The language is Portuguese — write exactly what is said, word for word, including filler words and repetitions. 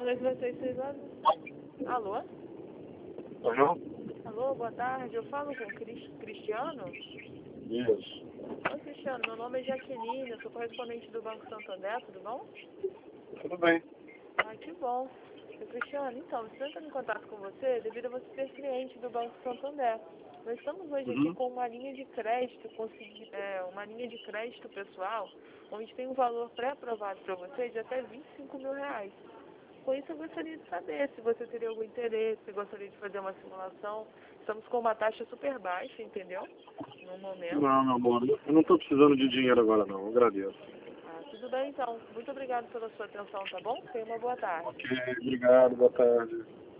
dois seis seis horas. Alô? Alô? Alô, boa tarde. Eu falo com o Cris- Cristiano? Isso. Oi, Cristiano. Meu nome é Jaqueline. Eu sou correspondente do Banco Santander. Tudo bom? Tudo bem. Ah, que bom. Ô, Cristiano, então, estou entrando em contato com você devido a você ser cliente do Banco Santander. Nós estamos hoje aqui Uhum. com uma linha de crédito, consegui- é, uma linha de crédito pessoal, onde tem um valor pré-aprovado para você de até vinte e cinco mil reais. Com isso, eu gostaria de saber se você teria algum interesse, se gostaria de fazer uma simulação. Estamos com uma taxa super baixa, entendeu? No momento. Não, meu amor, eu não estou precisando de dinheiro agora não, eu agradeço. Ah, tudo bem, então. Muito obrigado pela sua atenção, tá bom? Tenha uma boa tarde. Ok, obrigado, boa tarde.